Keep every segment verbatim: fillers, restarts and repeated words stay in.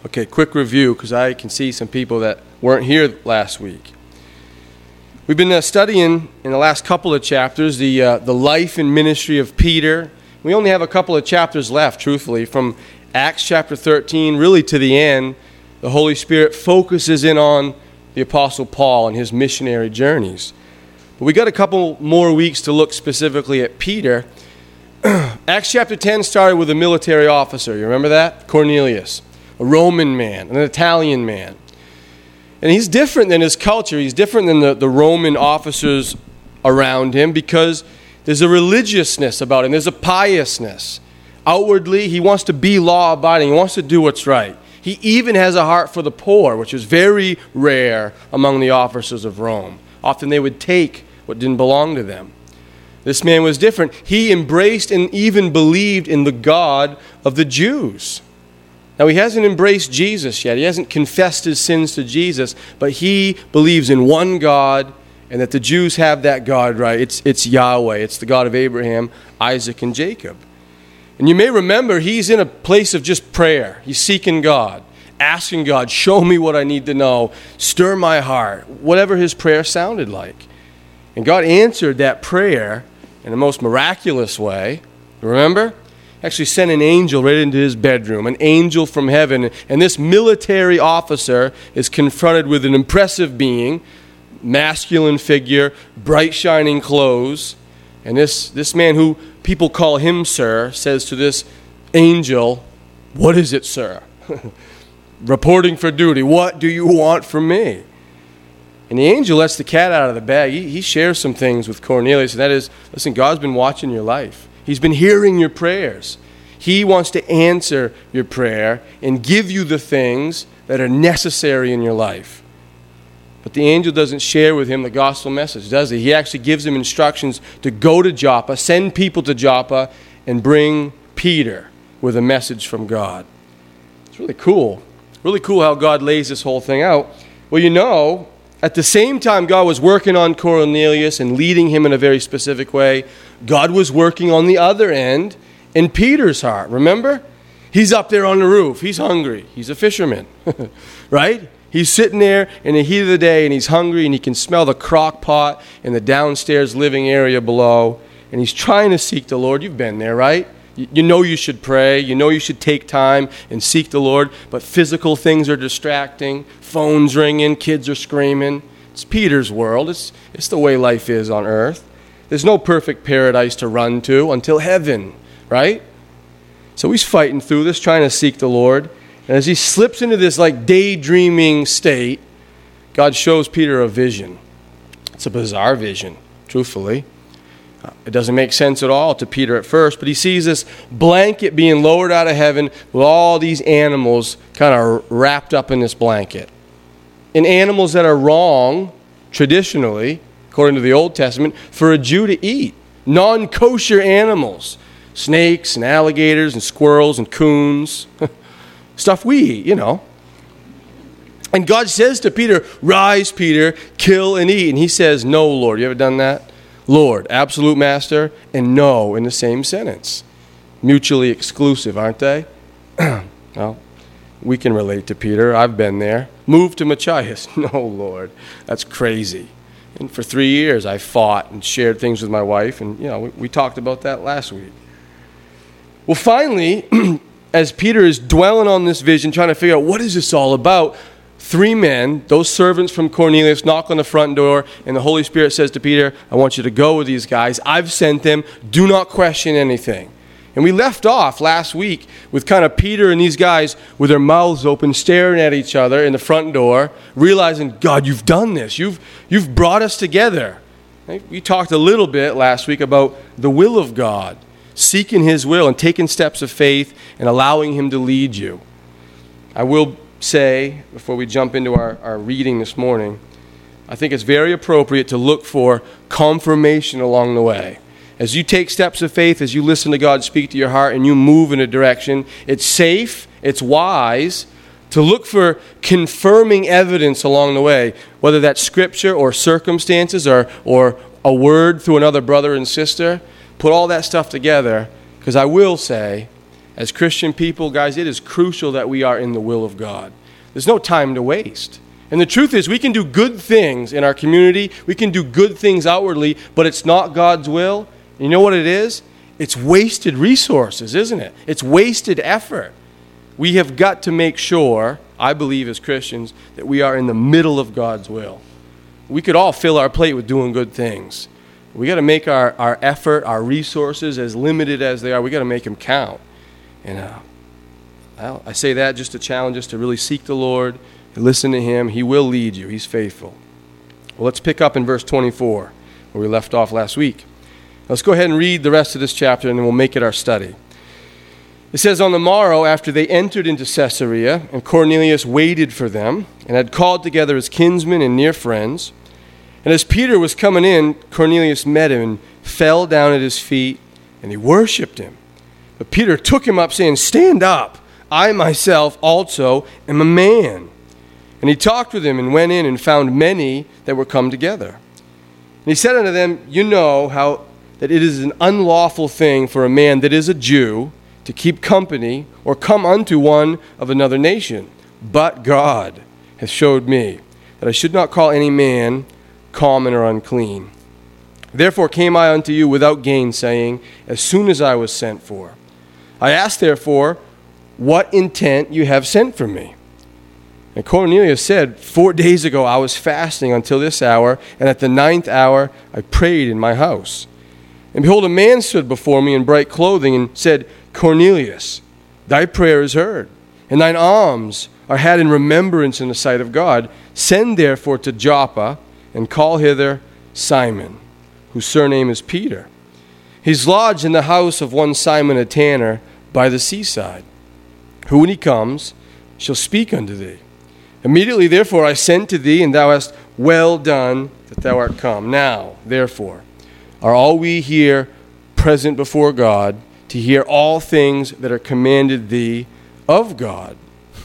Okay, quick review, because I can see some people that weren't here last week. We've been uh, studying in the last couple of chapters the uh, the life and ministry of Peter. We only have a couple of chapters left, truthfully, from Acts chapter thirteen, really to the end. The Holy Spirit focuses in on the Apostle Paul and his missionary journeys. But we got a couple more weeks to look specifically at Peter. Acts chapter ten started with a military officer. You remember that? Cornelius, a Roman man, an Italian man. And he's different than his culture. He's different than the, the Roman officers around him because there's a religiousness about him. There's a piousness. Outwardly, he wants to be law-abiding. He wants to do what's right. He even has a heart for the poor, which is very rare among the officers of Rome. Often they would take what didn't belong to them. This man was different. He embraced and even believed in the God of the Jews. Now, he hasn't embraced Jesus yet. He hasn't confessed his sins to Jesus, but he believes in one God and that the Jews have that God right. It's, it's Yahweh. It's the God of Abraham, Isaac, and Jacob. And you may remember he's in a place of just prayer. He's seeking God, asking God, show me what I need to know, stir my heart, whatever his prayer sounded like. And God answered that prayer in the most miraculous way. Remember? Actually sent an angel right into his bedroom, an angel from heaven. And this military officer is confronted with an impressive being, masculine figure, bright shining clothes. And this, this man who people call him sir says to this angel, "What is it, sir?" Reporting for duty. "What do you want from me?" And the angel lets the cat out of the bag. He, he shares some things with Cornelius, and that is, listen, God's been watching your life. He's been hearing your prayers. He wants to answer your prayer and give you the things that are necessary in your life. But the angel doesn't share with him the gospel message, does he? He actually gives him instructions to go to Joppa, send people to Joppa, and bring Peter with a message from God. It's really cool. Really cool how God lays this whole thing out. Well, you know, at the same time God was working on Cornelius and leading him in a very specific way, God was working on the other end in Peter's heart. Remember? He's up there on the roof. He's hungry. He's a fisherman, right? He's sitting there in the heat of the day, and he's hungry, and he can smell the crock pot in the downstairs living area below, and he's trying to seek the Lord. You've been there, right? You know you should pray. You know you should take time and seek the Lord, but physical things are distracting. Phones ringing. Kids are screaming. It's Peter's world. It's, it's the way life is on earth. There's no perfect paradise to run to until heaven, right? So he's fighting through this, trying to seek the Lord. And as he slips into this like daydreaming state, God shows Peter a vision. It's a bizarre vision, truthfully. It doesn't make sense at all to Peter at first, but he sees this blanket being lowered out of heaven with all these animals kind of wrapped up in this blanket. And animals that are wrong, traditionally, according to the Old Testament, for a Jew to eat. Non-kosher animals. Snakes and alligators and squirrels and coons. Stuff we eat, you know. And God says to Peter, "Rise, Peter, kill and eat." And he says, "No, Lord." You ever done that? Lord, absolute master, and no in the same sentence. Mutually exclusive, aren't they? Well, we can relate to Peter. I've been there. Move to Machias. No, Lord. That's crazy. And for three years I fought and shared things with my wife, and you know, we, we talked about that last week. Well, finally, as Peter is dwelling on this vision, trying to figure out what is this all about, three men, those servants from Cornelius, knock on the front door, and the Holy Spirit says to Peter, "I want you to go with these guys. I've sent them. Do not question anything." And we left off last week with kind of Peter and these guys with their mouths open, staring at each other in the front door, realizing, God, you've done this. You've, you've brought us together. We talked a little bit last week about the will of God, seeking his will and taking steps of faith and allowing him to lead you. I will say, before we jump into our, our reading this morning, I think it's very appropriate to look for confirmation along the way. As you take steps of faith, as you listen to God speak to your heart and you move in a direction, it's safe, it's wise to look for confirming evidence along the way, whether that's scripture or circumstances or, or a word through another brother and sister. Put all that stuff together, because I will say, As Christian people, guys, it is crucial that we are in the will of God. There's no time to waste. And the truth is, we can do good things in our community. We can do good things outwardly, but it's not God's will. You know what it is? It's wasted resources, isn't it? It's wasted effort. We have got to make sure, I believe as Christians, that we are in the middle of God's will. We could all fill our plate with doing good things. We got to make our, our effort, our resources, as limited as they are, we got to make them count. And uh, well, I say that just to challenge us to really seek the Lord and listen to Him. He will lead you. He's faithful. Well, let's pick up in verse twenty-four, where we left off last week. Let's go ahead and read the rest of this chapter, and then we'll make it our study. It says, "On the morrow, after they entered into Caesarea, and Cornelius waited for them, and had called together his kinsmen and near friends, and as Peter was coming in, Cornelius met him and fell down at his feet, and he worshipped him. But Peter took him up, saying, 'Stand up, I myself also am a man.' And he talked with him, and went in, and found many that were come together. And he said unto them, 'You know how that it is an unlawful thing for a man that is a Jew to keep company or come unto one of another nation. But God hath showed me that I should not call any man common or unclean. Therefore came I unto you without gainsaying, as soon as I was sent for. I asked therefore, what intent you have sent for me? And Cornelius said, Four days ago I was fasting until this hour, and at the ninth hour I prayed in my house. And behold, a man stood before me in bright clothing, and said, Cornelius, thy prayer is heard, and thine alms are had in remembrance in the sight of God. Send therefore to Joppa, and call hither Simon, whose surname is Peter. He's lodged in the house of one Simon a tanner by the seaside, who when he comes shall speak unto thee. Immediately therefore I sent to thee, and thou hast well done that thou art come. Now, therefore, are all we here present before God to hear all things that are commanded thee of God?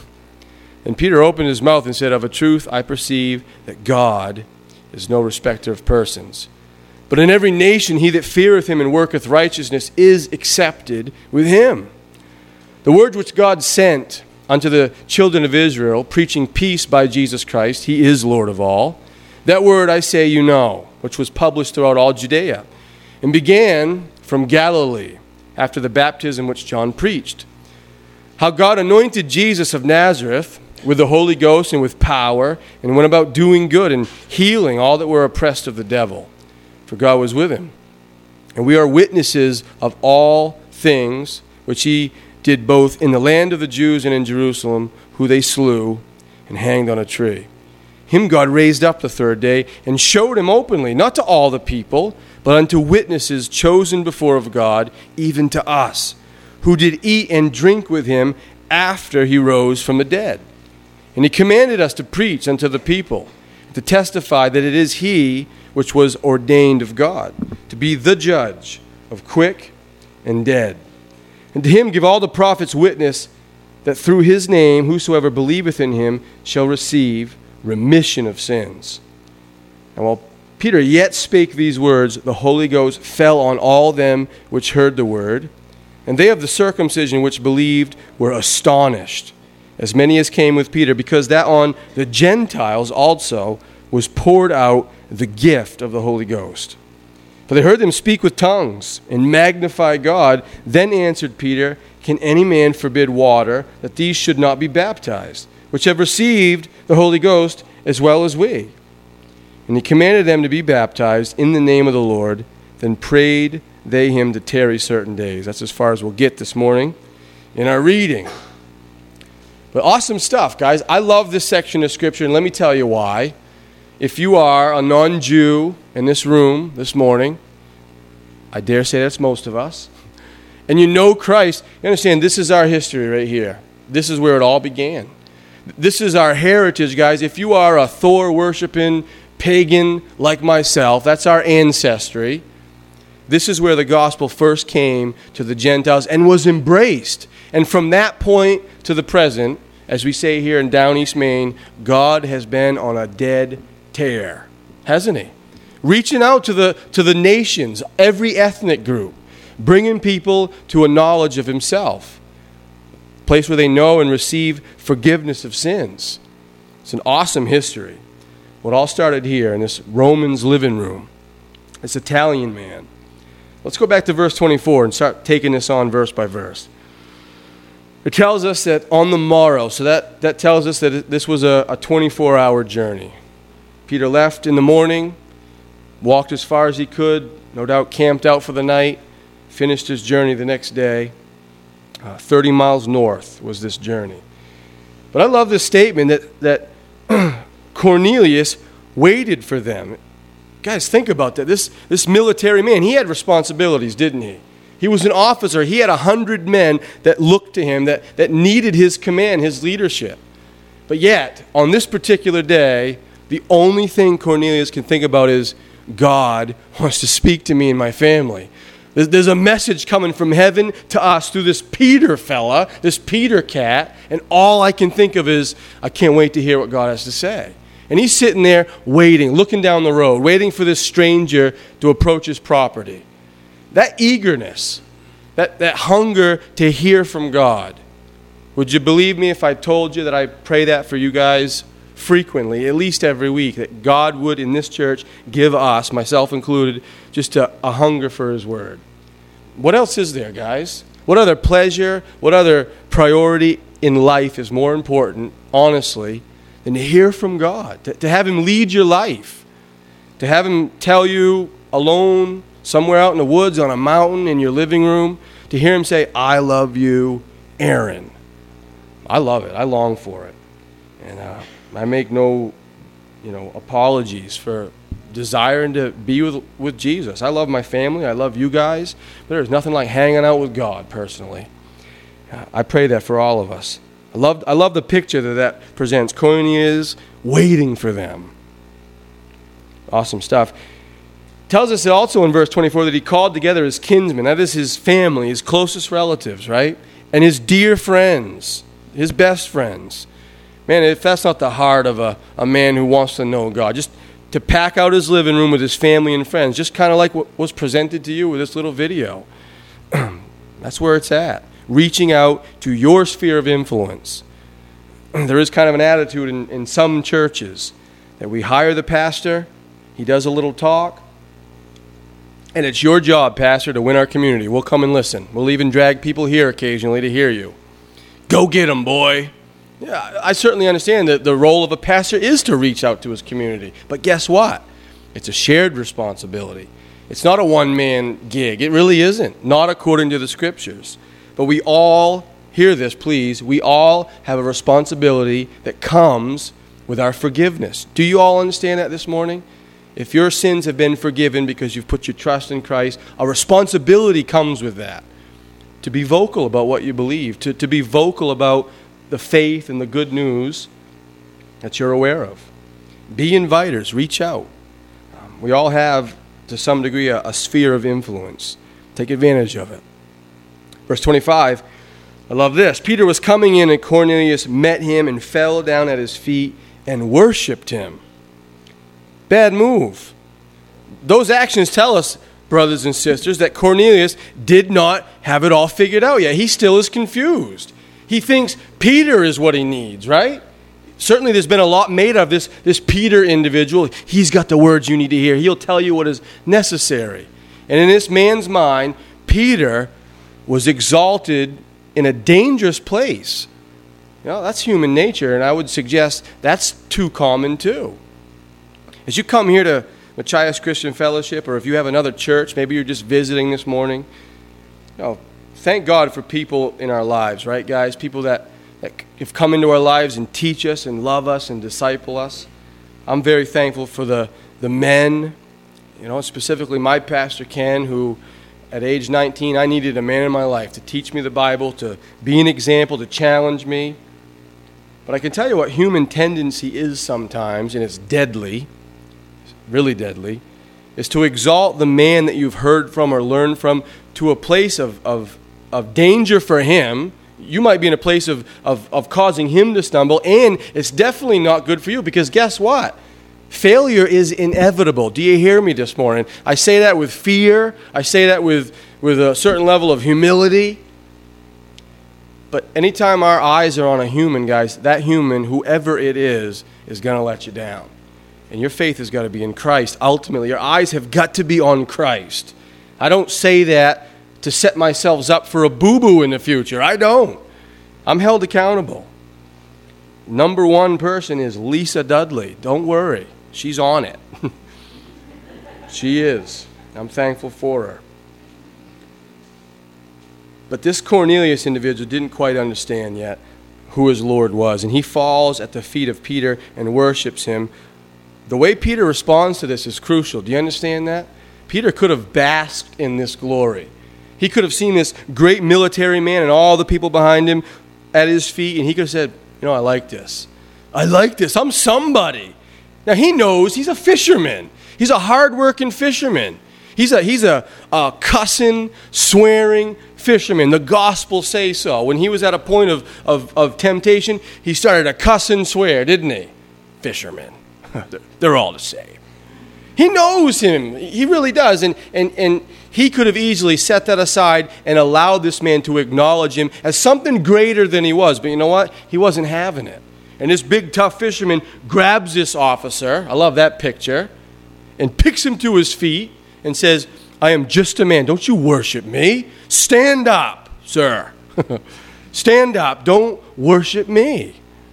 And Peter opened his mouth and said, Of a truth I perceive that God is no respecter of persons. But in every nation he that feareth him and worketh righteousness is accepted with him. The word which God sent unto the children of Israel, preaching peace by Jesus Christ, he is Lord of all. That word I say you know, which was published throughout all Judea, and began from Galilee, after the baptism which John preached. How God anointed Jesus of Nazareth with the Holy Ghost and with power, and went about doing good and healing all that were oppressed of the devil, for God was with him. And we are witnesses of all things which he did both in the land of the Jews and in Jerusalem, who they slew and hanged on a tree. Him God raised up the third day, and showed him openly, not to all the people, but unto witnesses chosen before of God, even to us, who did eat and drink with him after he rose from the dead. And he commanded us to preach unto the people, to testify that it is he which was ordained of God, to be the judge of quick and dead. And to him give all the prophets witness that through his name whosoever believeth in him shall receive remission of sins. And while Peter yet spake these words, the Holy Ghost fell on all them which heard the word. And they of the circumcision which believed were astonished, as many as came with Peter, because that on the Gentiles also was poured out the gift of the Holy Ghost. For they heard them speak with tongues and magnify God. Then answered Peter, Can any man forbid water, that these should not be baptized, which have received the Holy Ghost as well as we? And he commanded them to be baptized in the name of the Lord. Then prayed they him to tarry certain days. That's as far as we'll get this morning in our reading. But awesome stuff, guys. I love this section of Scripture, and let me tell you why. If you are a non-Jew in this room this morning, I dare say that's most of us, and you know Christ, you understand this is our history right here. This is where it all began. This is our heritage, guys. If you are a Thor-worshiping pagan like myself, that's our ancestry. This is where the gospel first came to the Gentiles and was embraced. And from that point to the present, as we say here in Down East Maine, God has been on a dead tear, hasn't he? Reaching out to the to the nations, every ethnic group, bringing people to a knowledge of himself. place where they know and receive forgiveness of sins. It's an awesome history. Well, it all started here in this Romans living room. This Italian man. Let's go back to verse twenty-four and start taking this on verse by verse. It tells us that on the morrow, so that, that tells us that this was a, a twenty-four hour journey. Peter left in the morning, walked as far as he could, no doubt camped out for the night, finished his journey the next day. Uh, thirty miles north was this journey. But I love this statement that, that Cornelius waited for them. Guys, think about that. This, this military man, he had responsibilities, didn't he? He was an officer. He had a hundred men that looked to him, that, that needed his command, his leadership. But yet, on this particular day, the only thing Cornelius can think about is, God wants to speak to me and my family. There's, there's a message coming from heaven to us through this Peter fella, this Peter cat, and all I can think of is, I can't wait to hear what God has to say. And he's sitting there waiting, looking down the road, waiting for this stranger to approach his property. That eagerness, that, that hunger to hear from God. Would you believe me if I told you that I pray that for you guys frequently, at least every week, that God would in this church give us, myself included, just a, a hunger for his word. What else is there, guys? What other pleasure, what other priority in life is more important, honestly, than to hear from God, to, to have him lead your life, to have him tell you alone, somewhere out in the woods, on a mountain, in your living room, to hear him say, I love you, Aaron. I love it. I long for it. And uh, I make no, you know, apologies for desiring to be with, with Jesus. I love my family. I love you guys. But there's nothing like hanging out with God, personally. Uh, I pray that for all of us. I love, I love the picture that that presents. Cornelius waiting for them. Awesome stuff. Tells us also in verse twenty-four that he called together his kinsmen, that is his family, his closest relatives, right? And his dear friends, his best friends. Man, if that's not the heart of a, a man who wants to know God, just to pack out his living room with his family and friends, just kind of like what was presented to you with this little video. That's where it's at. Reaching out to your sphere of influence. There is kind of an attitude in, in some churches that we hire the pastor, he does a little talk, and it's your job, pastor, to win our community. We'll come and listen. We'll even drag people here occasionally to hear you. Go get them, boy. Yeah, I certainly understand that the role of a pastor is to reach out to his community. But guess what? It's a shared responsibility. It's not a one-man gig. It really isn't. Not according to the Scriptures. But we all, hear this please, we all have a responsibility that comes with our forgiveness. Do you all understand that this morning? If your sins have been forgiven because you've put your trust in Christ, a responsibility comes with that. To be vocal about what you believe. To, to be vocal about the faith and the good news that you're aware of. Be inviters. Reach out. Um, we all have, to some degree, a, a sphere of influence. Take advantage of it. Verse twenty-five, I love this. Peter was coming in and Cornelius met him and fell down at his feet and worshipped him. Bad move. Those actions tell us, brothers and sisters, that Cornelius did not have it all figured out yet. He still is confused. He thinks Peter is what he needs, right? Certainly there's been a lot made of this, this Peter individual. He's got the words you need to hear. He'll tell you what is necessary. And in this man's mind, Peter was exalted in a dangerous place. You know, that's human nature, and I would suggest that's too common too. As you come here to Machias Christian Fellowship, or if you have another church, maybe you're just visiting this morning, you know, thank God for people in our lives, right, guys? People that, that have come into our lives and teach us and love us and disciple us. I'm very thankful for the, the men, you know, specifically my pastor, Ken, who at age nineteen, I needed a man in my life to teach me the Bible, to be an example, to challenge me. But I can tell you what human tendency is sometimes, and it's deadly, really deadly, is to exalt the man that you've heard from or learned from to a place of, of, of danger for him. You might be in a place of, of, of causing him to stumble, and it's definitely not good for you because guess what? Failure is inevitable. Do you hear me this morning? I say that with fear. I say that with, with a certain level of humility. But anytime our eyes are on a human, guys, that human, whoever it is, is going to let you down. And your faith has got to be in Christ. Ultimately, your eyes have got to be on Christ. I don't say that to set myself up for a boo-boo in the future. I don't. I'm held accountable. Number one person is Lisa Dudley. Don't worry. She's on it. She is. I'm thankful for her. But this Cornelius individual didn't quite understand yet who his Lord was. And he falls at the feet of Peter and worships him. The way Peter responds to this is crucial. Do you understand that? Peter could have basked in this glory. He could have seen this great military man and all the people behind him at his feet, and he could have said, you know, I like this. I like this. I'm somebody. Now, he knows he's a fisherman. He's a hard-working fisherman. He's a, he's a, a cussing, swearing fisherman. The gospel say so. When he was at a point of, of, of temptation, he started to cuss and swear, didn't he? Fishermen. They're all the same. He knows him. He really does. And, and, and he could have easily set that aside and allowed this man to acknowledge him as something greater than he was. But you know what? He wasn't having it. And this big, tough fisherman grabs this officer. I love that picture. And picks him to his feet and says, I am just a man. Don't you worship me. Stand up, sir. Stand up. Don't worship me.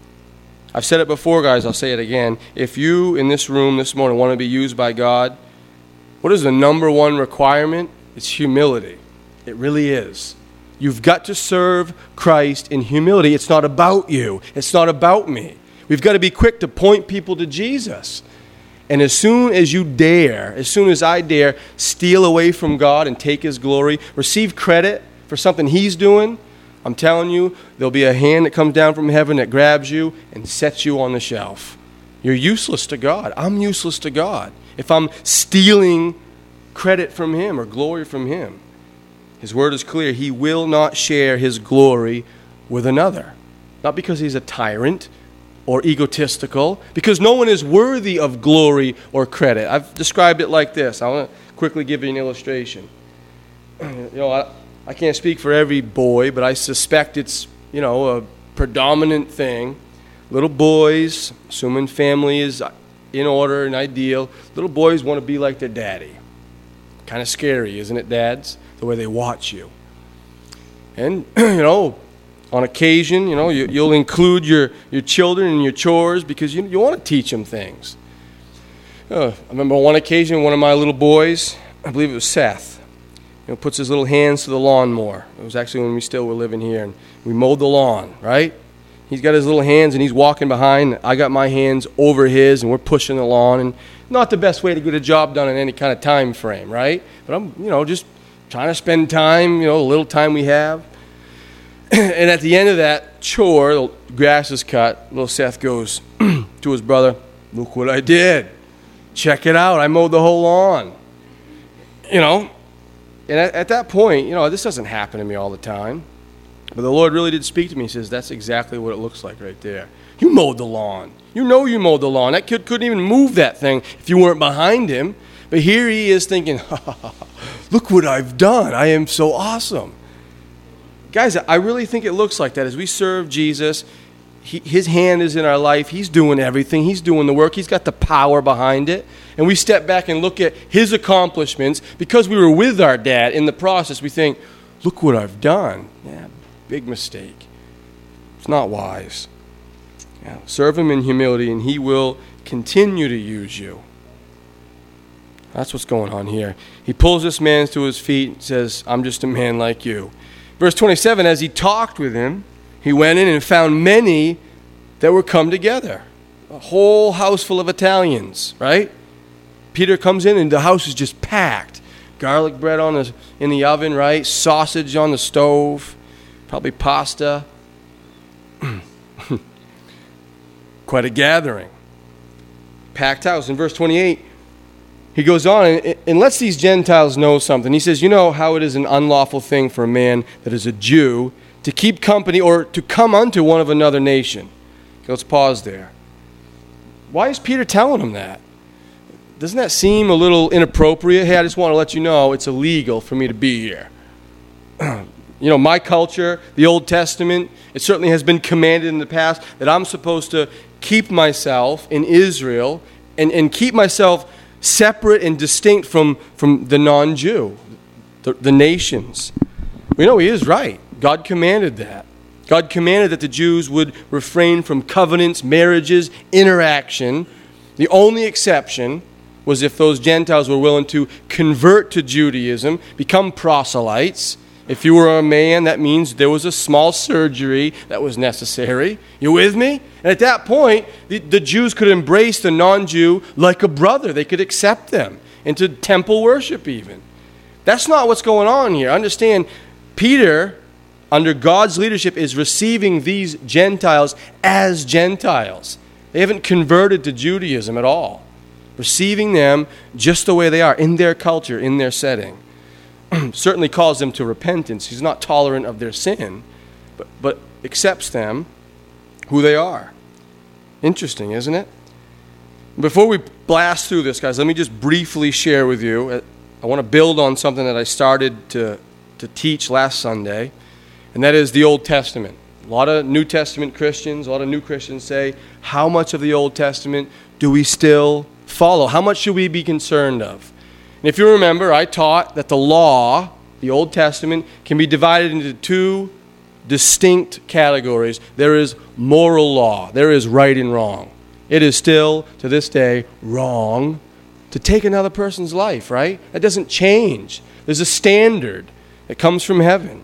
I've said it before, guys. I'll say it again. If you in this room this morning want to be used by God, what is the number one requirement? It's humility. It really is. You've got to serve Christ in humility. It's not about you. It's not about me. We've got to be quick to point people to Jesus. And as soon as you dare, as soon as I dare, steal away from God and take his glory, receive credit for something he's doing, I'm telling you, there'll be a hand that comes down from heaven that grabs you and sets you on the shelf. You're useless to God. I'm useless to God if I'm stealing credit from him or glory from him. His word is clear. He will not share his glory with another. Not because he's a tyrant or egotistical, because no one is worthy of glory or credit. I've described it like this. I want to quickly give you an illustration. You know, I, I can't speak for every boy, but I suspect it's, you know, a predominant thing. Little boys, assuming family is in order and ideal, little boys want to be like their daddy. Kind of scary, isn't it, dads? The way they watch you. And, you know, on occasion, you know, you, you'll include your, your children in your chores because you, you want to teach them things. Uh, I remember on one occasion, one of my little boys, I believe it was Seth, you know, puts his little hands to the lawnmower. It was actually when we still were living here, and we mowed the lawn, right? He's got his little hands, and he's walking behind. I got my hands over his, and we're pushing the lawn. And not the best way to get a job done in any kind of time frame, right? But I'm, you know, just trying to spend time, you know, the little time we have. And at the end of that chore, the grass is cut. Little Seth goes to his brother, look what I did. Check it out. I mowed the whole lawn. You know, and at, at that point, you know, this doesn't happen to me all the time. But the Lord really did speak to me. He says, that's exactly what it looks like right there. You mowed the lawn. You know you mowed the lawn. That kid couldn't even move that thing if you weren't behind him. But here he is thinking, look what I've done. I am so awesome. Guys, I really think it looks like that. As we serve Jesus, he, his hand is in our life. He's doing everything. He's doing the work. He's got the power behind it. And we step back and look at his accomplishments. Because we were with our dad in the process, we think, look what I've done. Yeah, big mistake. It's not wise. Yeah, serve him in humility, and he will continue to use you. That's what's going on here. He pulls this man to his feet and says, I'm just a man like you. Verse twenty-seven, as he talked with him, he went in and found many that were come together. A whole house full of Italians, right? Peter comes in and the house is just packed. Garlic bread on the, in the oven, right? Sausage on the stove. Probably pasta. Quite a gathering. Packed house. In verse twenty-eight, he goes on and, and lets these Gentiles know something. He says, you know how it is an unlawful thing for a man that is a Jew to keep company or to come unto one of another nation. Okay, let's pause there. Why is Peter telling him that? Doesn't that seem a little inappropriate? Hey, I just want to let you know it's illegal for me to be here. You You know, my culture, the Old Testament, it certainly has been commanded in the past that I'm supposed to keep myself in Israel and, and keep myself separate and distinct from, from the non-Jew, the, the nations. We know he is right. God commanded that. God commanded that the Jews would refrain from covenants, marriages, interaction. The only exception was if those Gentiles were willing to convert to Judaism, become proselytes. If you were a man, that means there was a small surgery that was necessary. You with me? And at that point, the, the Jews could embrace the non-Jew like a brother. They could accept them into temple worship even. That's not what's going on here. Understand, Peter, under God's leadership, is receiving these Gentiles as Gentiles. They haven't converted to Judaism at all. Receiving them just the way they are, in their culture, in their setting. Certainly calls them to repentance. He's not tolerant of their sin, but, but accepts them who they are. Interesting, isn't it? Before we blast through this, guys, let me just briefly share with you. I want to build on something that I started to, to teach last Sunday, and that is the Old Testament. A lot of New Testament Christians, a lot of new Christians say, how much of the Old Testament do we still follow? How much should we be concerned of? And if you remember, I taught that the law, the Old Testament, can be divided into two distinct categories. There is moral law. There is right and wrong. It is still, to this day, wrong to take another person's life, right? That doesn't change. There's a standard that comes from heaven.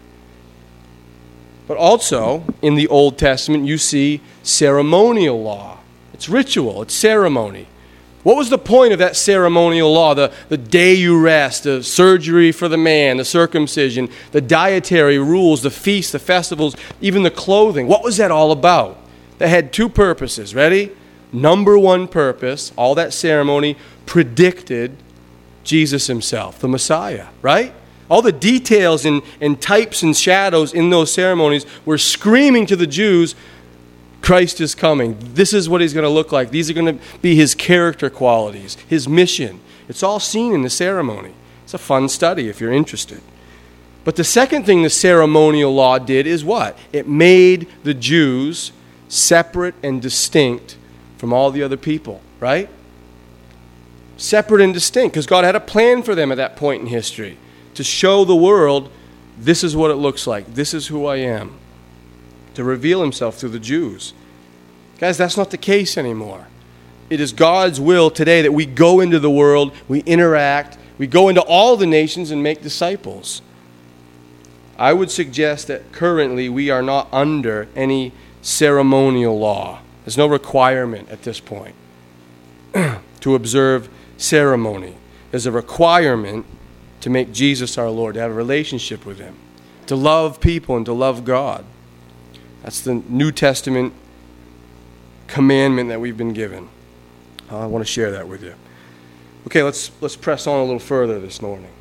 But also, in the Old Testament, you see ceremonial law. It's ritual. It's ceremony. What was the point of that ceremonial law? The, the day you rest, the surgery for the man, the circumcision, the dietary rules, the feasts, the festivals, even the clothing. What was that all about? That had two purposes. Ready? Number one purpose, all that ceremony predicted Jesus himself, the Messiah, right? All the details and, and types and shadows in those ceremonies were screaming to the Jews, Christ is coming. This is what he's going to look like. These are going to be his character qualities, his mission. It's all seen in the ceremony. It's a fun study if you're interested. But the second thing the ceremonial law did is what? It made the Jews separate and distinct from all the other people, right? Separate and distinct, because God had a plan for them at that point in history to show the world, this is what it looks like. This is who I am. To reveal himself through the Jews. Guys, that's not the case anymore. It is God's will today that we go into the world, we interact, we go into all the nations and make disciples. I would suggest that currently we are not under any ceremonial law. There's no requirement at this point to observe ceremony. There's a requirement to make Jesus our Lord, to have a relationship with him, to love people and to love God. That's the New Testament commandment that we've been given. Uh, I want to share that with you. Okay, let's let's press on a little further this morning.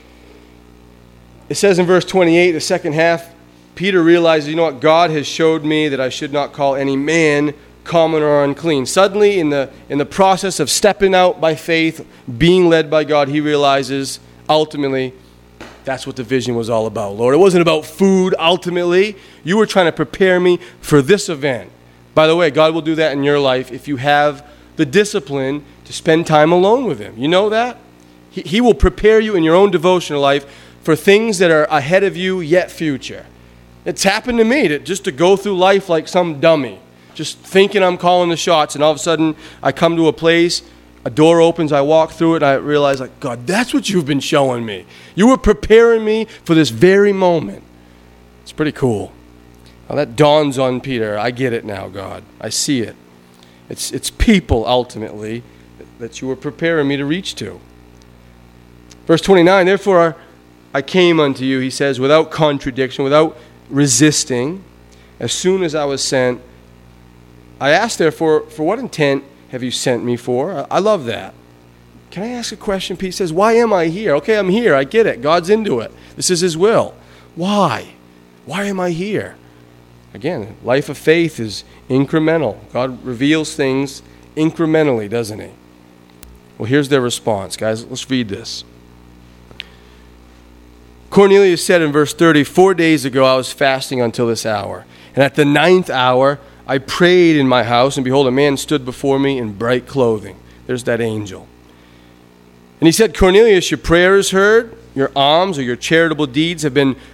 It says in verse twenty-eight, the second half, Peter realizes, you know what, God has showed me that I should not call any man common or unclean. Suddenly, in the in the process of stepping out by faith, being led by God, he realizes ultimately that's what the vision was all about, Lord. It wasn't about food, ultimately. You were trying to prepare me for this event. By the way, God will do that in your life if you have the discipline to spend time alone with him. You know that? He, he will prepare you in your own devotional life for things that are ahead of you, yet future. It's happened to me, to, just to go through life like some dummy, just thinking I'm calling the shots, and all of a sudden I come to a place, a door opens, I walk through it, and I realize, like, God, that's what you've been showing me. You were preparing me for this very moment. It's pretty cool. Now that dawns on Peter. I get it now, God. I see it. It's it's people, ultimately, that you were preparing me to reach to. Verse twenty-nine, therefore I came unto you, he says, without contradiction, without resisting. As soon as I was sent, I asked, therefore, for what intent have you sent me for? I love that. Can I ask a question? Pete says, why am I here? Okay, I'm here. I get it. God's into it. This is his will. Why? Why am I here? Again, life of faith is incremental. God reveals things incrementally, doesn't he? Well, here's their response, guys. Let's read this. Cornelius said in verse thirty, four days ago I was fasting until this hour. And at the ninth hour I prayed in my house, and behold, a man stood before me in bright clothing. There's that angel. And he said, Cornelius, your prayer is heard, your alms or your charitable deeds have been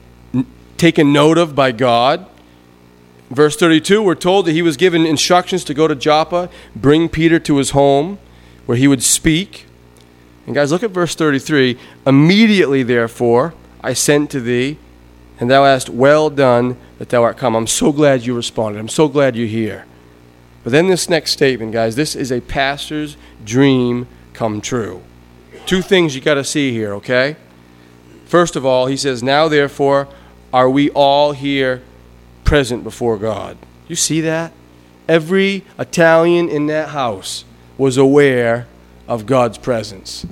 taken note of by God. Verse thirty-two, we're told that he was given instructions to go to Joppa, bring Peter to his home, where he would speak. And guys, look at verse thirty-three. Immediately, therefore, I sent to thee, and thou hast well done that thou art come. I'm so glad you responded. I'm so glad you're here. But then this next statement, guys, this is a pastor's dream come true. Two things you got to see here, okay? First of all, he says, now therefore are we all here present before God. You see that? Every Italian in that house was aware of God's presence.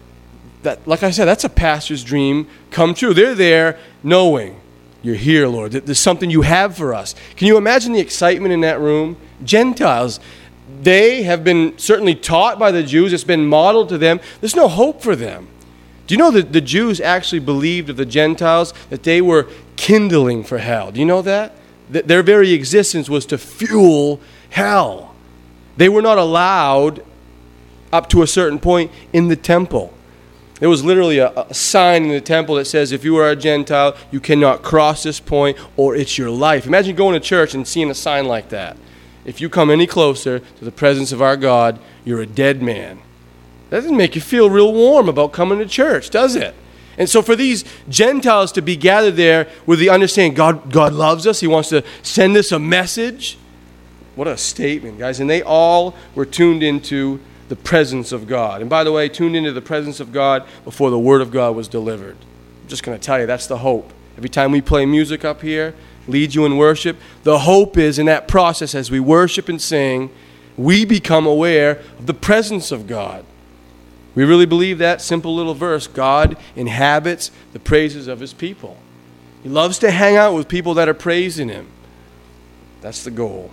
That, like I said, that's a pastor's dream come true. They're there knowing, you're here, Lord. There's something you have for us. Can you imagine the excitement in that room? Gentiles, they have been certainly taught by the Jews. It's been modeled to them. There's no hope for them. Do you know that the Jews actually believed of the Gentiles that they were kindling for hell? Do you know that? That their very existence was to fuel hell. They were not allowed up to a certain point in the temple. There was literally a, a sign in the temple that says, if you are a Gentile, you cannot cross this point or it's your life. Imagine going to church and seeing a sign like that. If you come any closer to the presence of our God, you're a dead man. That doesn't make you feel real warm about coming to church, does it? And so for these Gentiles to be gathered there with the understanding God, God loves us, he wants to send us a message. What a statement, guys. And they all were tuned into the presence of God. And by the way, tuned into the presence of God before the Word of God was delivered. I'm just going to tell you, that's the hope. Every time we play music up here, lead you in worship, the hope is in that process as we worship and sing, we become aware of the presence of God. We really believe that simple little verse, God inhabits the praises of his people. He loves to hang out with people that are praising him. That's the goal.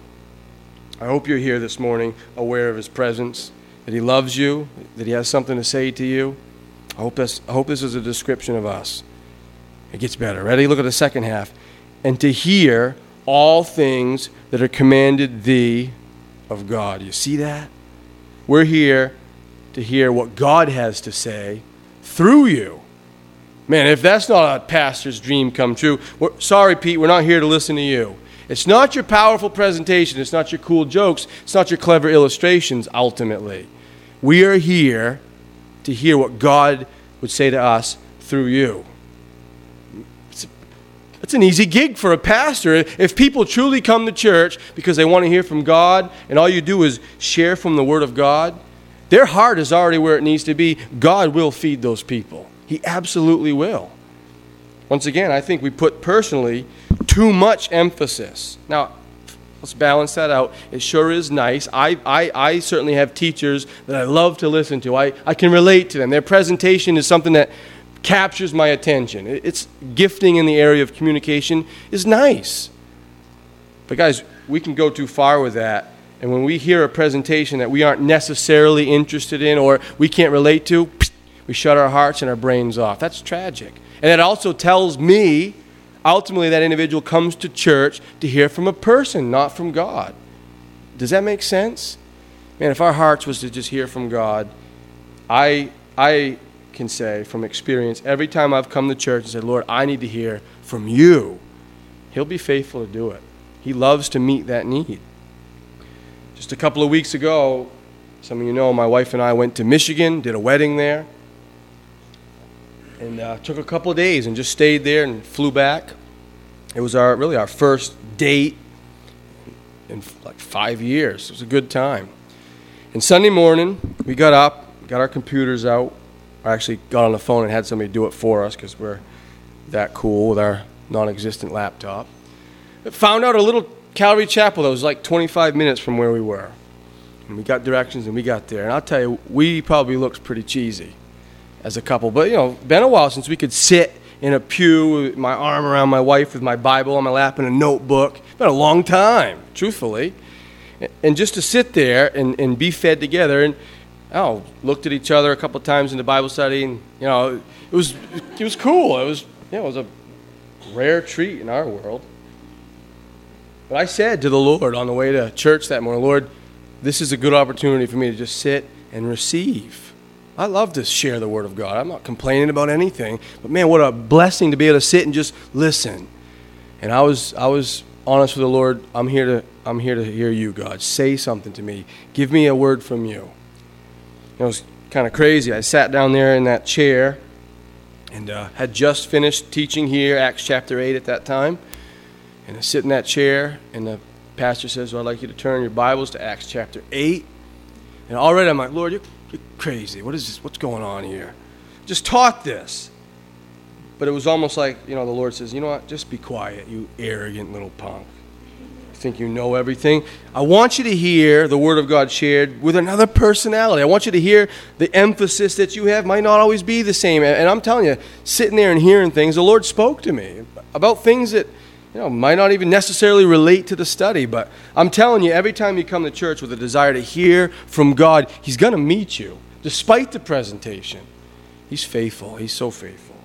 I hope you're here this morning aware of his presence, that he loves you, that he has something to say to you. I hope this, I hope this is a description of us. It gets better. Ready? Look at the second half. And to hear all things that are commanded thee of God. You see that? We're here to hear what God has to say through you. Man, if that's not a pastor's dream come true, we're, sorry, Pete, we're not here to listen to you. It's not your powerful presentation. It's not your cool jokes. It's not your clever illustrations, ultimately. We are here to hear what God would say to us through you. It's, it's an easy gig for a pastor. If people truly come to church because they want to hear from God, and all you do is share from the Word of God, their heart is already where it needs to be. God will feed those people. He absolutely will. Once again, I think we put personally too much emphasis. Now, let's balance that out. It sure is nice. I, I, I certainly have teachers that I love to listen to. I, I can relate to them. Their presentation is something that captures my attention. It's gifting in the area of communication is nice. But guys, we can go too far with that. And when we hear a presentation that we aren't necessarily interested in or we can't relate to, we shut our hearts and our brains off. That's tragic. And it also tells me, ultimately, that individual comes to church to hear from a person, not from God. Does that make sense? Man, if our hearts was to just hear from God, I I can say from experience, every time I've come to church and said, Lord, I need to hear from you, he'll be faithful to do it. He loves to meet that need. Just a couple of weeks ago, some of you know, my wife and I went to Michigan, did a wedding there. And uh, took a couple of days and just stayed there and flew back. It was our really our first date in like five years. It was a good time. And Sunday morning, we got up, got our computers out. I actually got on the phone and had somebody do it for us because we're that cool with our non-existent laptop. Found out a little Calvary Chapel that was like twenty-five minutes from where we were. And we got directions and we got there. And I'll tell you, we probably looked pretty cheesy as a couple. But, you know, been a while since we could sit in a pew with my arm around my wife with my Bible on my lap and a notebook. Been a long time, truthfully. And just to sit there and, and be fed together. And oh, looked at each other a couple times in the Bible study, and you know, it was it was cool. It was you know, it was a rare treat in our world. But I said to the Lord on the way to church that morning, Lord, this is a good opportunity for me to just sit and receive. I love to share the Word of God. I'm not complaining about anything, but man, what a blessing to be able to sit and just listen. And I was I was honest with the Lord. I'm here to I'm here to hear you, God. Say something to me. Give me a word from you. It was kind of crazy. I sat down there in that chair and uh, had just finished teaching here, Acts chapter eight at that time. And I sit in that chair, and the pastor says, well, I'd like you to turn your Bibles to Acts chapter eight. And already I'm like, Lord, you're, you're crazy. What is this? What's going on here? Just taught this. But it was almost like, you know, the Lord says, you know what? Just be quiet, you arrogant little punk. You think you know everything? I want you to hear the Word of God shared with another personality. I want you to hear the emphasis that you have might not always be the same. And I'm telling you, sitting there and hearing things, the Lord spoke to me about things that, you know, might not even necessarily relate to the study, but I'm telling you, every time you come to church with a desire to hear from God, He's going to meet you, despite the presentation. He's faithful. He's so faithful.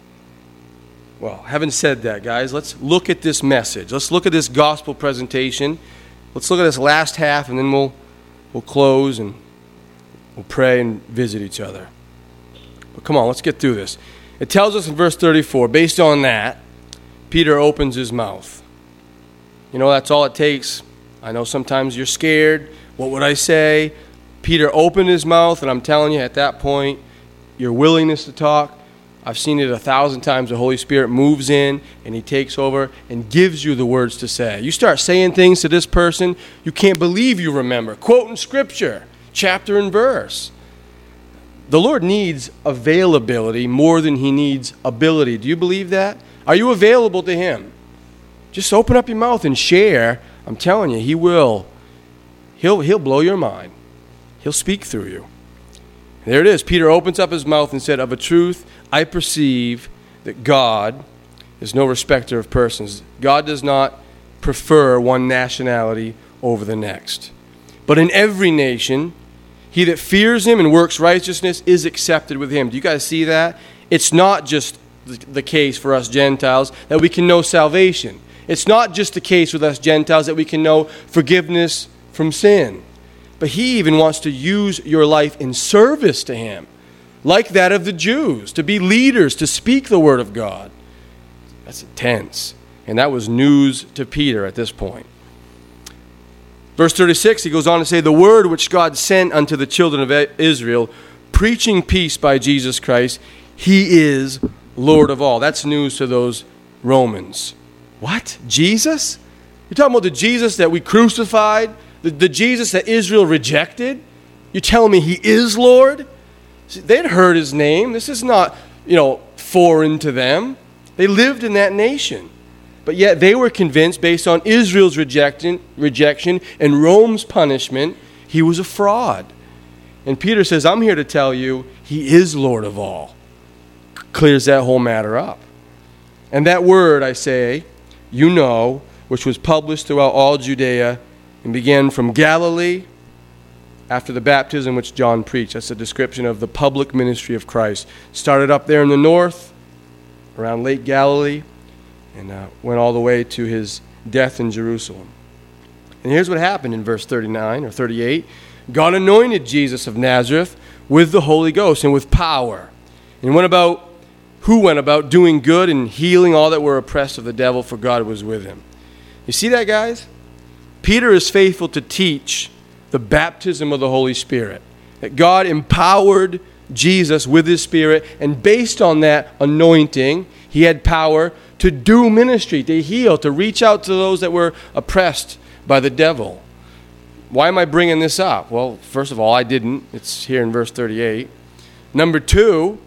Well, having said that, guys, let's look at this message. Let's look at this gospel presentation. Let's look at this last half, and then we'll we'll close and we'll pray and visit each other. But come on, let's get through this. It tells us in verse thirty-four, based on that, Peter opens his mouth. You know, that's all it takes. I know sometimes you're scared. What would I say? Peter opened his mouth, and I'm telling you, at that point, your willingness to talk, I've seen it a thousand times. The Holy Spirit moves in, and He takes over and gives you the words to say. You start saying things to this person you can't believe you remember. Quoting Scripture, chapter and verse. The Lord needs availability more than He needs ability. Do you believe that? Are you available to Him? Just open up your mouth and share. I'm telling you, He will. He'll, he'll blow your mind. He'll speak through you. There it is. Peter opens up his mouth and said, of a truth, I perceive that God is no respecter of persons. God does not prefer one nationality over the next. But in every nation, he that fears Him and works righteousness is accepted with Him. Do you guys see that? It's not just the case for us Gentiles that we can know salvation. It's not just the case with us Gentiles that we can know forgiveness from sin. But He even wants to use your life in service to Him, like that of the Jews, to be leaders, to speak the Word of God. That's intense. And that was news to Peter at this point. Verse thirty-six, he goes on to say, the word which God sent unto the children of Israel, preaching peace by Jesus Christ, He is Lord of all. That's news to those Romans. What? Jesus? You're talking about the Jesus that we crucified? The, the Jesus that Israel rejected? You're telling me He is Lord? See, they'd heard His name. This is not, you know, foreign to them. They lived in that nation. But yet they were convinced, based on Israel's rejection, rejection and Rome's punishment, He was a fraud. And Peter says, I'm here to tell you He is Lord of all. Clears that whole matter up. And that word, I say, you know, which was published throughout all Judea and began from Galilee after the baptism which John preached. That's a description of the public ministry of Christ. Started up there in the north, around Lake Galilee, and uh, went all the way to His death in Jerusalem. And here's what happened in verse thirty-nine or thirty-eight. God anointed Jesus of Nazareth with the Holy Ghost and with power, and went about who went about doing good and healing all that were oppressed of the devil, for God was with Him. You see that, guys? Peter is faithful to teach the baptism of the Holy Spirit, that God empowered Jesus with His Spirit, and based on that anointing, He had power to do ministry, to heal, to reach out to those that were oppressed by the devil. Why am I bringing this up? Well, first of all, I didn't. It's here in verse thirty-eight. Number two,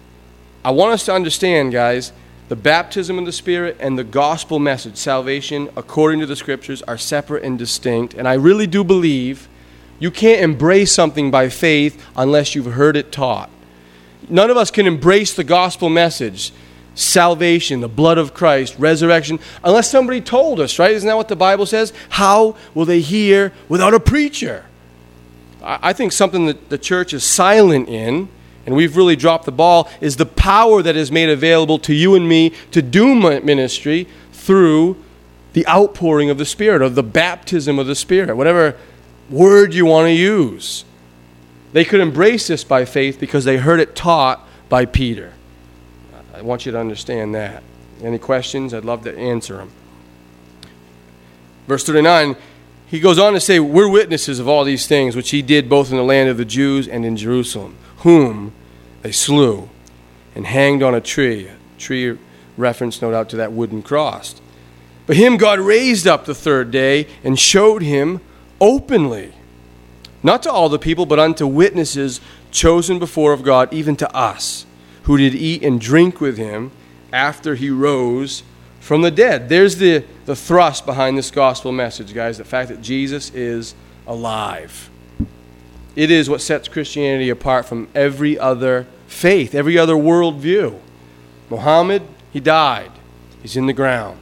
I want us to understand, guys, the baptism of the Spirit and the gospel message, salvation, according to the Scriptures, are separate and distinct. And I really do believe you can't embrace something by faith unless you've heard it taught. None of us can embrace the gospel message, salvation, the blood of Christ, resurrection, unless somebody told us, right? Isn't that what the Bible says? How will they hear without a preacher? I think something that the church is silent in, and we've really dropped the ball, is the power that is made available to you and me to do ministry through the outpouring of the Spirit, or the baptism of the Spirit, whatever word you want to use. They could embrace this by faith because they heard it taught by Peter. I want you to understand that. Any questions? I'd love to answer them. Verse thirty-nine, he goes on to say, we're witnesses of all these things which he did both in the land of the Jews and in Jerusalem, whom they slew and hanged on a tree. A tree reference, no doubt, to that wooden cross. But him God raised up the third day and showed him openly, not to all the people, but unto witnesses chosen before of God, even to us, who did eat and drink with him after he rose from the dead. There's the, the thrust behind this gospel message, guys, the fact that Jesus is alive. It is what sets Christianity apart from every other faith, every other worldview. Muhammad, he died. He's in the ground.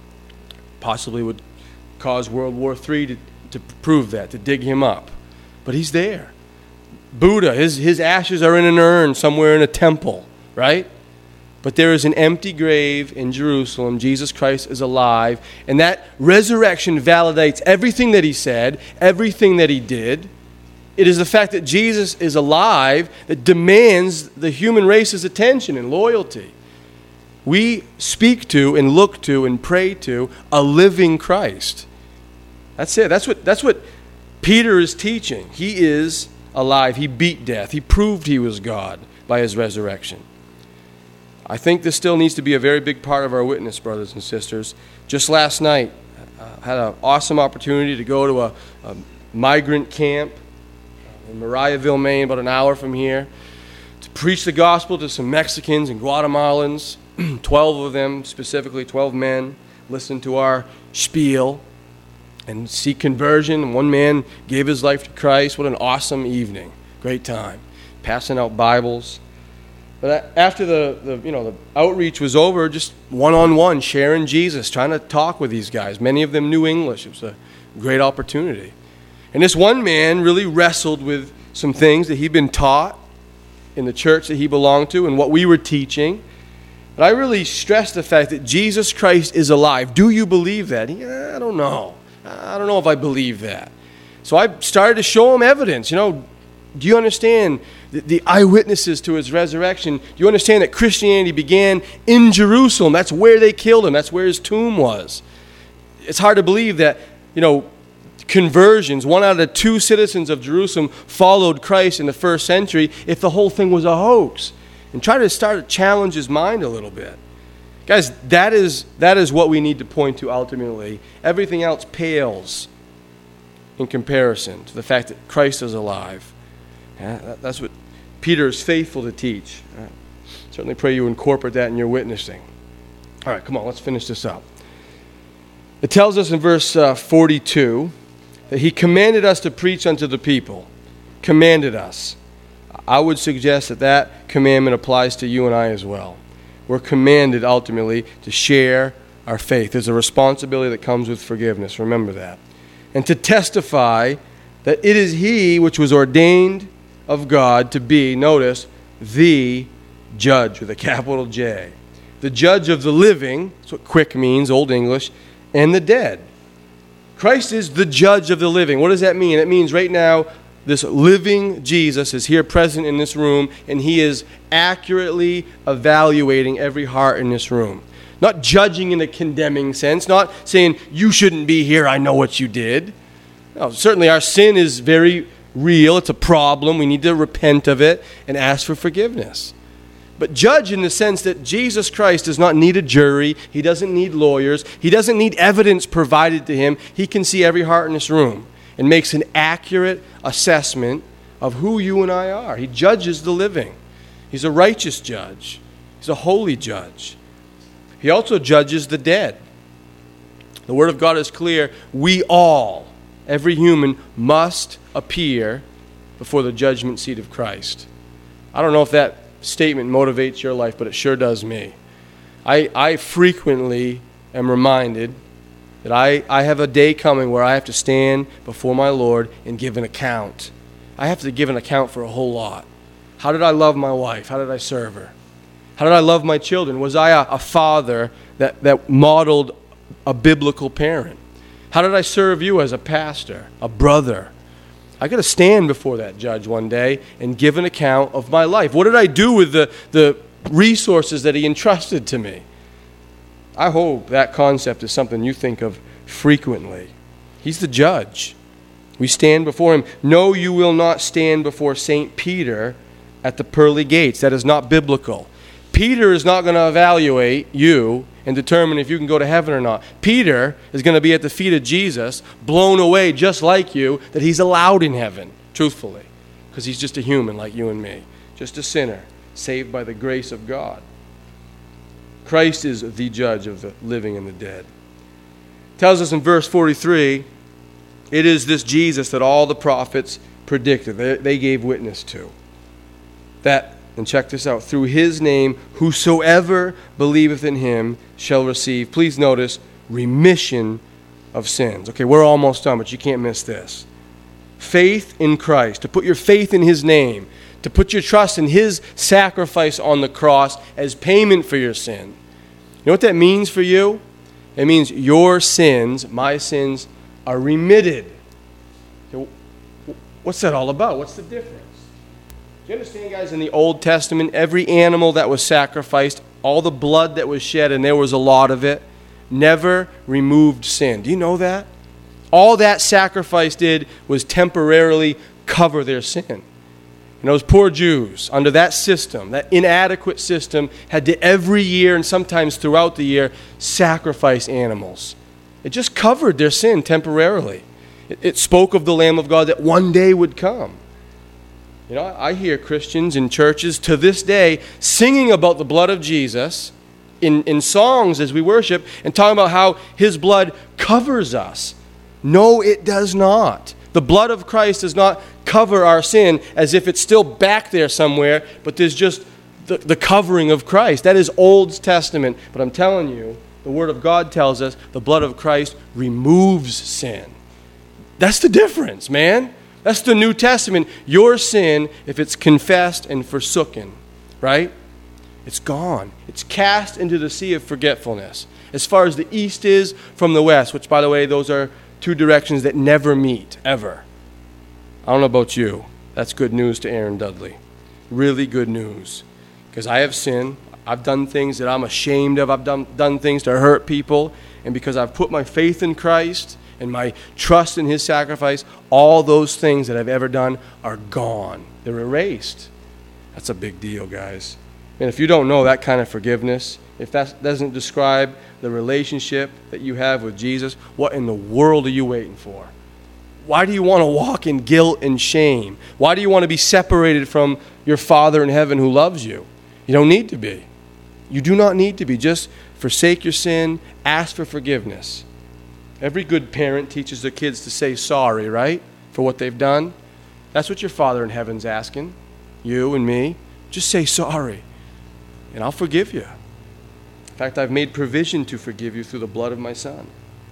Possibly would cause World War Three to, to prove that, to dig him up. But he's there. Buddha, his, his ashes are in an urn somewhere in a temple, right? But there is an empty grave in Jerusalem. Jesus Christ is alive. And that resurrection validates everything that he said, everything that he did. It is the fact that Jesus is alive that demands the human race's attention and loyalty. We speak to and look to and pray to a living Christ. That's it. That's what, that's what Peter is teaching. He is alive. He beat death. He proved he was God by his resurrection. I think this still needs to be a very big part of our witness, brothers and sisters. Just last night, I had an awesome opportunity to go to a, a migrant camp in Mariahville, Maine, about an hour from here, to preach the gospel to some Mexicans and Guatemalans. Twelve of them, specifically twelve men, listened to our spiel and seek conversion. One man gave his life to Christ. What an awesome evening. Great time. Passing out Bibles. But after the, the you know the outreach was over, just one-on-one, sharing Jesus, trying to talk with these guys. Many of them knew English. It was a great opportunity. And this one man really wrestled with some things that he'd been taught in the church that he belonged to and what we were teaching. But I really stressed the fact that Jesus Christ is alive. Do you believe that? Yeah, I don't know. I don't know if I believe that. So I started to show him evidence. You know, do you understand the, the eyewitnesses to his resurrection? Do you understand that Christianity began in Jerusalem? That's where they killed him. That's where his tomb was. It's hard to believe that, you know, conversions, one out of two citizens of Jerusalem followed Christ in the first century if the whole thing was a hoax. And try to start to challenge his mind a little bit. Guys, that is, that is what we need to point to ultimately. Everything else pales in comparison to the fact that Christ is alive. Yeah, that, that's what Peter is faithful to teach. Right. Certainly pray you incorporate that in your witnessing. All right, come on, let's finish this up. It tells us in verse uh, forty-two that he commanded us to preach unto the people. Commanded us. I would suggest that that commandment applies to you and I as well. We're commanded ultimately to share our faith. There's a responsibility that comes with forgiveness. Remember that. And to testify that it is he which was ordained of God to be, notice, the judge with a capital J. The judge of the living, that's what quick means, Old English, and the dead. Christ is the judge of the living. What does that mean? It means right now, this living Jesus is here present in this room, and he is accurately evaluating every heart in this room. Not judging in a condemning sense, not saying, you shouldn't be here, I know what you did. No, certainly our sin is very real, it's a problem, we need to repent of it and ask for forgiveness. But judge in the sense that Jesus Christ does not need a jury, he doesn't need lawyers, he doesn't need evidence provided to him, he can see every heart in this room. And makes an accurate assessment of who you and I are. He judges the living. He's a righteous judge. He's a holy judge. He also judges the dead. The Word of God is clear. We all, every human, must appear before the judgment seat of Christ. I don't know if that statement motivates your life, but it sure does me. I, I frequently am reminded that I, I have a day coming where I have to stand before my Lord and give an account. I have to give an account for a whole lot. How did I love my wife? How did I serve her? How did I love my children? Was I a, a father that, that modeled a biblical parent? How did I serve you as a pastor, a brother? I got to stand before that judge one day and give an account of my life. What did I do with the, the resources that he entrusted to me? I hope that concept is something you think of frequently. He's the judge. We stand before him. No, you will not stand before Saint Peter at the pearly gates. That is not biblical. Peter is not going to evaluate you and determine if you can go to heaven or not. Peter is going to be at the feet of Jesus, blown away just like you, that he's allowed in heaven, truthfully, because he's just a human like you and me, just a sinner, saved by the grace of God. Christ is the judge of the living and the dead. It tells us in verse forty-three, it is this Jesus that all the prophets predicted, they, they gave witness to. That, and check this out, through his name, whosoever believeth in him shall receive, please notice, remission of sins. Okay, we're almost done, but you can't miss this. Faith in Christ, to put your faith in his name, to put your trust in his sacrifice on the cross as payment for your sin. You know what that means for you? It means your sins, my sins, are remitted. What's that all about? What's the difference? Do you understand, guys, in the Old Testament, every animal that was sacrificed, all the blood that was shed, and there was a lot of it, never removed sin. Do you know that? All that sacrifice did was temporarily cover their sin. And those poor Jews, under that system, that inadequate system, had to every year and sometimes throughout the year sacrifice animals. It just covered their sin temporarily. It, it spoke of the Lamb of God that one day would come. You know, I hear Christians in churches to this day singing about the blood of Jesus in, in songs as we worship and talking about how his blood covers us. No, it does not. The blood of Christ does not cover our sin as if it's still back there somewhere, but there's just the, the covering of Christ. That is Old Testament. But I'm telling you, the Word of God tells us the blood of Christ removes sin. That's the difference, man. That's the New Testament. Your sin, if it's confessed and forsooken, right? It's gone. It's cast into the sea of forgetfulness. As far as the east is from the west, which, by the way, those are two directions that never meet, ever. I don't know about you. That's good news to Aaron Dudley. Really good news. Because I have sinned. I've done things that I'm ashamed of. I've done, done things to hurt people. And because I've put my faith in Christ and my trust in his sacrifice, all those things that I've ever done are gone. They're erased. That's a big deal, guys. And if you don't know that kind of forgiveness, if that doesn't describe the relationship that you have with Jesus, what in the world are you waiting for? Why do you want to walk in guilt and shame? Why do you want to be separated from your Father in heaven who loves you? You don't need to be. You do not need to be. Just forsake your sin, ask for forgiveness. Every good parent teaches their kids to say sorry, right, for what they've done. That's what your Father in heaven's asking, you and me. Just say sorry, and I'll forgive you. In fact, I've made provision to forgive you through the blood of my Son.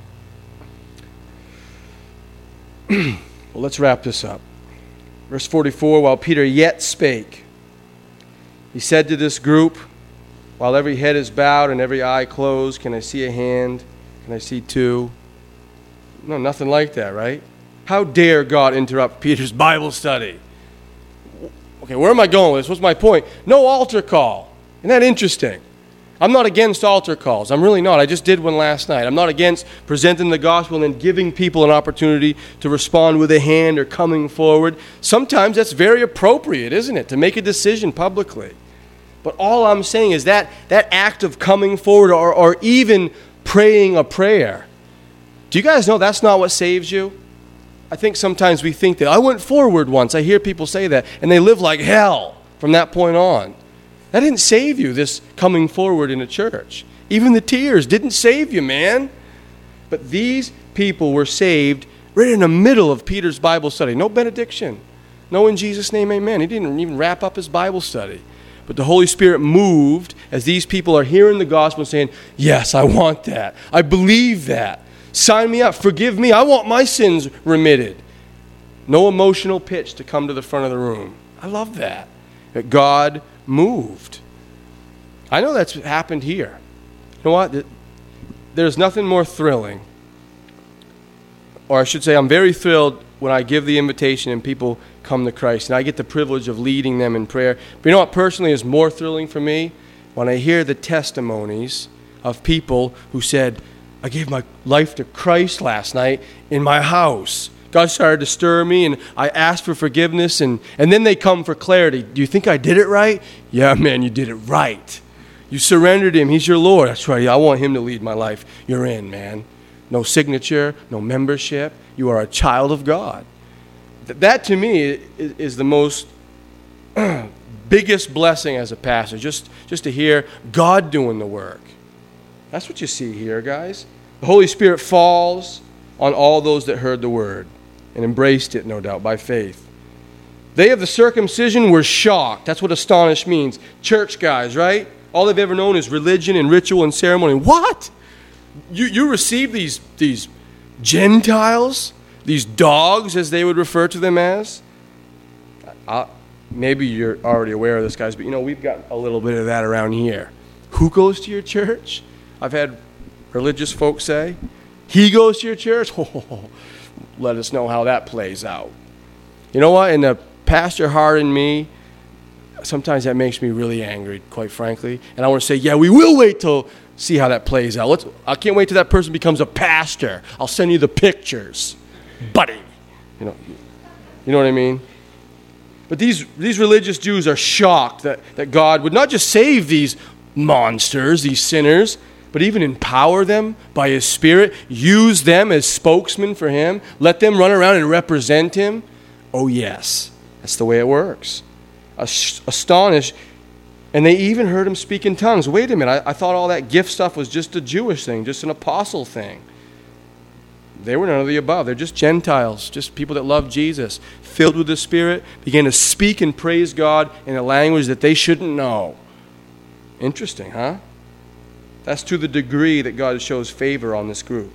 Well, let's wrap this up. Verse forty-four, while Peter yet spake, he said to this group, while every head is bowed and every eye closed, can I see a hand? Can I see two? No, nothing like that, right? How dare God interrupt Peter's Bible study? Okay, where am I going with this? What's my point? No altar call. Isn't that interesting? I'm not against altar calls. I'm really not. I just did one last night. I'm not against presenting the gospel and then giving people an opportunity to respond with a hand or coming forward. Sometimes that's very appropriate, isn't it, to make a decision publicly. But all I'm saying is that that act of coming forward or, or even praying a prayer, do you guys know that's not what saves you? I think sometimes we think that. I went forward once. I hear people say that, and they live like hell from that point on. That didn't save you, this coming forward in a church. Even the tears didn't save you, man. But these people were saved right in the middle of Peter's Bible study. No benediction. No in Jesus' name, amen. He didn't even wrap up his Bible study. But the Holy Spirit moved as these people are hearing the gospel and saying, yes, I want that. I believe that. Sign me up. Forgive me. I want my sins remitted. No emotional pitch to come to the front of the room. I love that. That God moved. I know that's happened here. You know what? There's nothing more thrilling. Or I should say, I'm very thrilled when I give the invitation and people come to Christ. And I get the privilege of leading them in prayer. But you know what personally is more thrilling for me? When I hear the testimonies of people who said, I gave my life to Christ last night in my house. God started to stir me, and I asked for forgiveness, and, and then they come for clarity. Do you think I did it right? Yeah, man, you did it right. You surrendered him. He's your Lord. That's right. I want him to lead my life. You're in, man. No signature, no membership. You are a child of God. Th- that, to me, is, is the most biggest blessing as a pastor, just, just to hear God doing the work. That's what you see here, guys. The Holy Spirit falls on all those that heard the word and embraced it, no doubt, by faith. They of the circumcision were shocked. That's what astonished means. Church guys, right? All they've ever known is religion and ritual and ceremony. What? You you receive these, these Gentiles, these dogs, as they would refer to them as? I, maybe you're already aware of this, guys, but you know, we've got a little bit of that around here. Who goes to your church? I've had religious folks say, he goes to your church? Oh, let us know how that plays out. You know what? In the pastor heart in me, sometimes that makes me really angry, quite frankly. And I want to say, yeah, we will wait till see how that plays out. Let's, I can't wait till that person becomes a pastor. I'll send you the pictures, buddy. You know, you know what I mean? But these these religious Jews are shocked that, that God would not just save these monsters, these sinners, but even empower them by his Spirit, use them as spokesmen for him, let them run around and represent him. Oh, yes, that's the way it works. Astonished, and they even heard him speak in tongues. Wait a minute, I, I thought all that gift stuff was just a Jewish thing, just an apostle thing. They were none of the above. They're just Gentiles, just people that love Jesus, filled with the Spirit, began to speak and praise God in a language that they shouldn't know. Interesting, huh? That's to the degree that God shows favor on this group.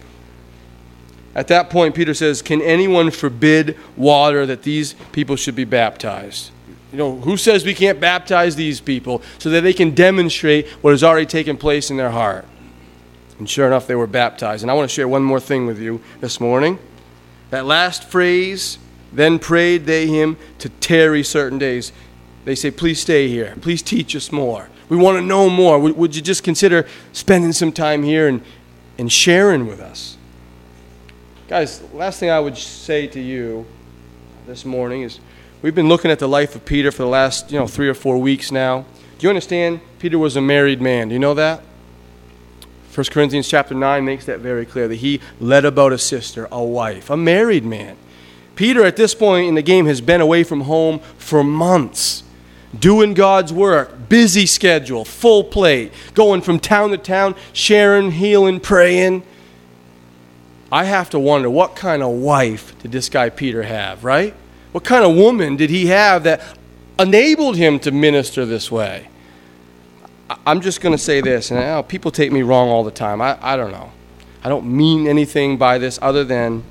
At that point, Peter says, can anyone forbid water that these people should be baptized? You know, who says we can't baptize these people so that they can demonstrate what has already taken place in their heart? And sure enough, they were baptized. And I want to share one more thing with you this morning. That last phrase, then prayed they him to tarry certain days. They say, please stay here. Please teach us more. We want to know more. Would, would you just consider spending some time here and, and sharing with us? Guys, last thing I would say to you this morning is we've been looking at the life of Peter for the last, you know, three or four weeks now. Do you understand? Peter was a married man. Do you know that? First Corinthians chapter nine makes that very clear, that he led about a sister, a wife, a married man. Peter, at this point in the game, has been away from home for months, doing God's work, busy schedule, full plate, going from town to town, sharing, healing, praying. I have to wonder, what kind of wife did this guy Peter have, right? What kind of woman did he have that enabled him to minister this way? I'm just going to say this, and oh, people take me wrong all the time. I, I don't know. I don't mean anything by this other than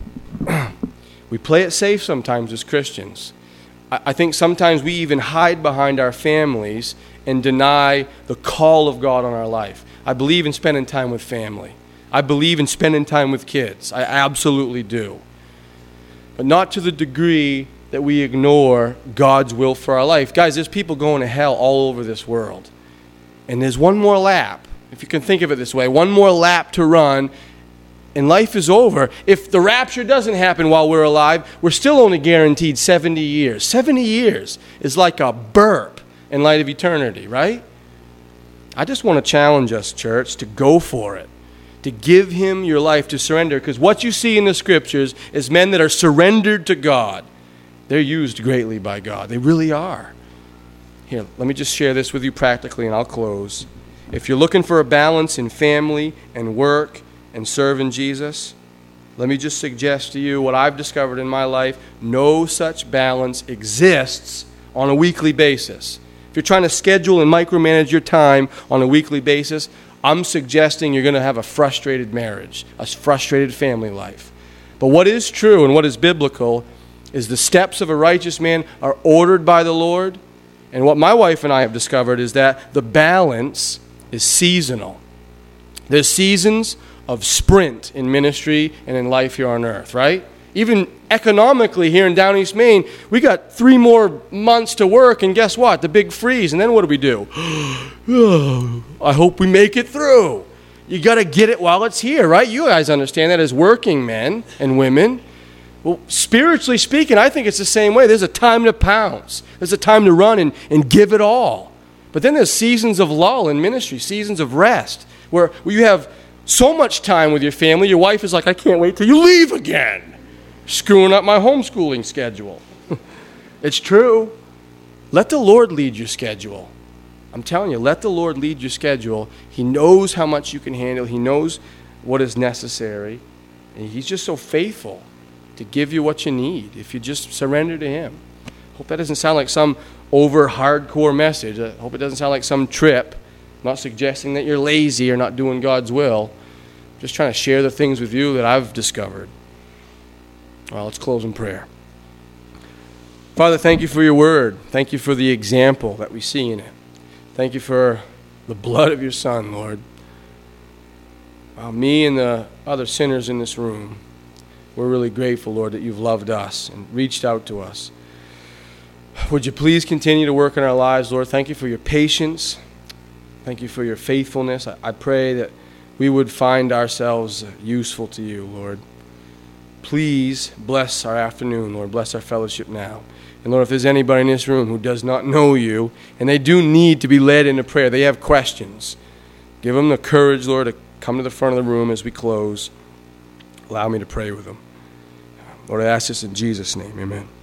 we play it safe sometimes as Christians. I, I think sometimes we even hide behind our families and deny the call of God on our life. I believe in spending time with family. I believe in spending time with kids. I absolutely do. But not to the degree that we ignore God's will for our life. Guys, there's people going to hell all over this world. And there's one more lap, if you can think of it this way, one more lap to run, and life is over. If the rapture doesn't happen while we're alive, we're still only guaranteed seventy years. seventy years is like a burp in light of eternity, right? I just want to challenge us, church, to go for it, to give him your life, to surrender, because what you see in the scriptures is men that are surrendered to God. They're used greatly by God. They really are. Here, let me just share this with you practically, and I'll close. If you're looking for a balance in family and work and serving Jesus, let me just suggest to you what I've discovered in my life. No such balance exists on a weekly basis. If you're trying to schedule and micromanage your time on a weekly basis, I'm suggesting you're going to have a frustrated marriage, a frustrated family life. But what is true and what is biblical is the steps of a righteous man are ordered by the Lord. And what my wife and I have discovered is that the balance is seasonal. There's seasons of sprint in ministry and in life here on earth, right? Even economically here in Down East Maine, we got three more months to work, and guess what? The big freeze, and then what do we do? I hope we make it through. You got to get it while it's here, right? You guys understand that as working men and women. Well, spiritually speaking, I think it's the same way. There's a time to pounce. There's a time to run and, and give it all. But then there's seasons of lull in ministry, seasons of rest, where, where you have so much time with your family. Your wife is like, I can't wait till you leave again. Screwing up my homeschooling schedule. It's true. Let the Lord lead your schedule. I'm telling you, let the Lord lead your schedule. He knows how much you can handle. He knows what is necessary. And He's just so faithful to give you what you need if you just surrender to Him. Hope that doesn't sound like some over hardcore message. I hope it doesn't sound like some trip. I'm not suggesting that you're lazy or not doing God's will. I'm just trying to share the things with you that I've discovered. Well, let's close in prayer. Father, thank you for your word. Thank you for the example that we see in it. Thank you for the blood of your Son, Lord. While me and the other sinners in this room, we're really grateful, Lord, that you've loved us and reached out to us. Would you please continue to work in our lives, Lord? Thank you for your patience. Thank you for your faithfulness. I, I pray that we would find ourselves useful to you, Lord. Please bless our afternoon, Lord. Bless our fellowship now. And Lord, if there's anybody in this room who does not know you, and they do need to be led into prayer, they have questions, give them the courage, Lord, to come to the front of the room as we close. Allow me to pray with them. Lord, I ask this in Jesus' name. Amen.